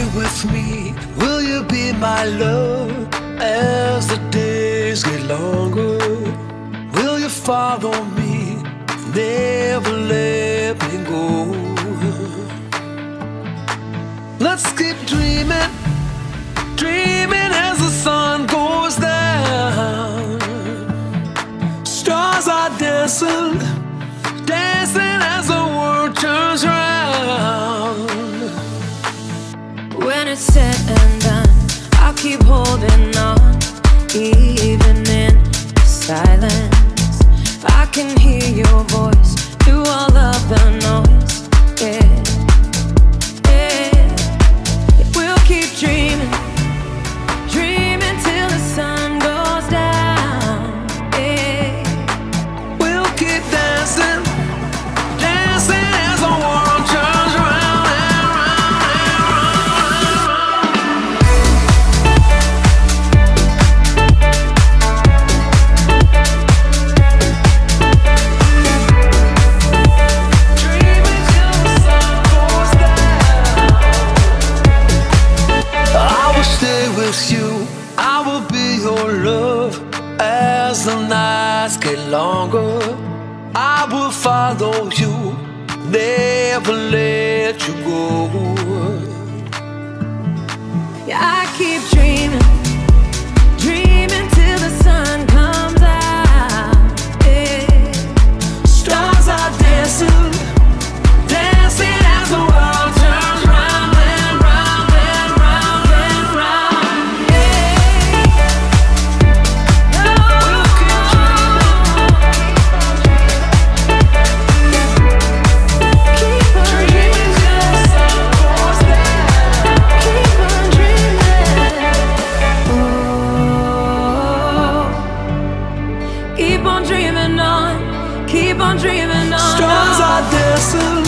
with me? Will you be my love as the days get longer? Will you follow me? Never let me go. Let's keep dreaming, dreaming as the sun goes down. Stars are dancing, dancing as the world turns round. When it's said and done, I'll keep holding on, even in silence. If I can hear your voice through all of the noise, yeah, yeah. We'll keep dreaming, dreaming till the sun goes down, yeah. We'll keep dancing, dancing as the world turns round and round Dreaming till the sun goes down. I will stay with you, I will be your love as the nights get longer. I will follow you, never let you go. Yeah, I keep dreaming, dreaming till the sun comes out, yeah. Stars are dancing, dancing as the world turns round and round and round and round. We'll keep dreaming till the sun goes down. Keep on dreaming. Oh, keep on dreaming on, keep on dreaming on. Stars are dancing,